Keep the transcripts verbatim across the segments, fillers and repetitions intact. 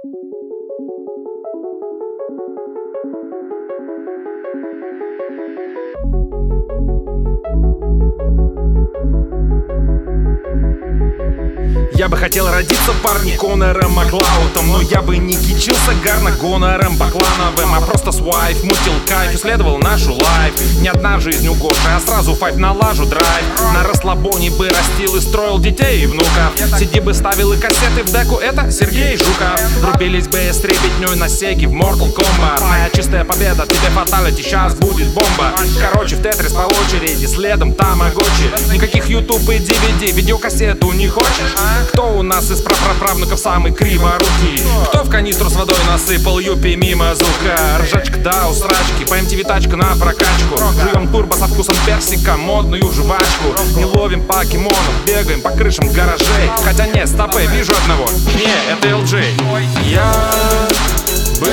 Я бы хотел родиться, парни, Конором Маклаутом, но я бы не кичился гарно гонором Баклановым, а просто свайп, мутил кайф, исследовал нашу лайф. Не одна жизнь у Гоши, а сразу файп налажу драйв. На расслабоне бы растил и строил детей и внуков. Сиди бы ставил и кассеты в деку, это Сергей Жуков. Рубились бы с требетней на сеге в Mortal Kombat. Моя чистая победа, тебе фаталити, сейчас будет бомба. Короче, в Тетрис по очереди, следом Тамагочи. Никаких ютуб и ди ви ди, видеокассету не хочешь? Кто у нас из прапраправнуков самый криворукий? Кто в канистру с водой насыпал юпи мимо звука? Ржачка да усрачки, по эм ти ви тачка на прокачку. Жуем турбо со вкусом персика, модную жвачку. Не ловим покемонов, бегаем по крышам гаражей. Хотя нет, стопэ, вижу одного, не, это эл джей. Я бы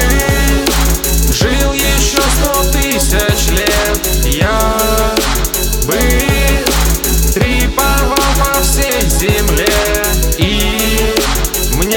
жил еще сто тысяч лет. Я бы трипал по всей земле. И мне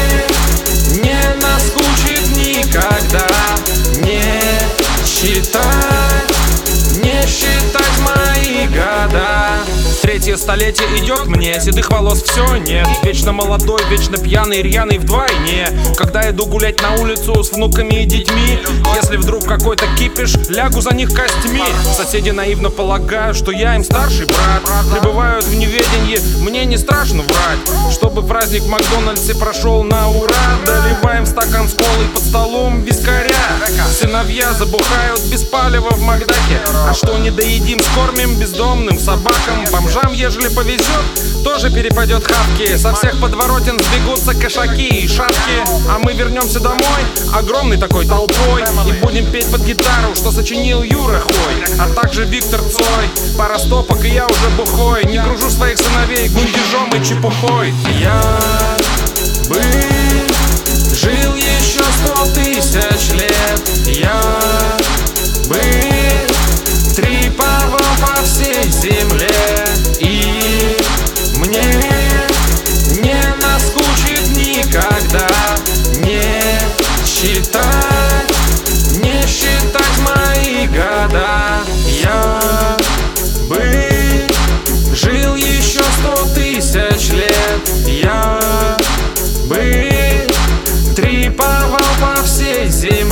не наскучит никогда не считать, не считать мои года. Третье столетие идет мне, седых волос все нет. Вечно молодой, вечно пьяный, рьяный вдвойне. Когда иду гулять на улицу с внуками и детьми, если вдруг какой-то кипиш, лягу за них костьми. Соседи наивно полагают, что я им старший брат. Пребывают в неведении, мне не страшно врать. Чтобы праздник в Макдональдсе прошел на ура, доливаем стакан с колой под столом вискаря. Сыновья забухают без палева в Макдаке. А что не доедим, скормим бездомным собакам. Бомжам, ежели повезет, тоже перепадет хапки. Со всех подворотен сбегутся кошаки и шапки. А мы вернемся домой, огромной такой толпой, и будем петь под гитару, что сочинил Юра Хой, а также Виктор Цой. Пара стопок, и я уже бухой. Не кружу своих сыновей гундежом и чепухой. Я бы жил еще сто тысяч лет. Я бы трипал по всей земле. И мне не наскучит никогда не считать, не считать мои года. Я бы жил еще сто тысяч лет. Я бы трипал по всей земле.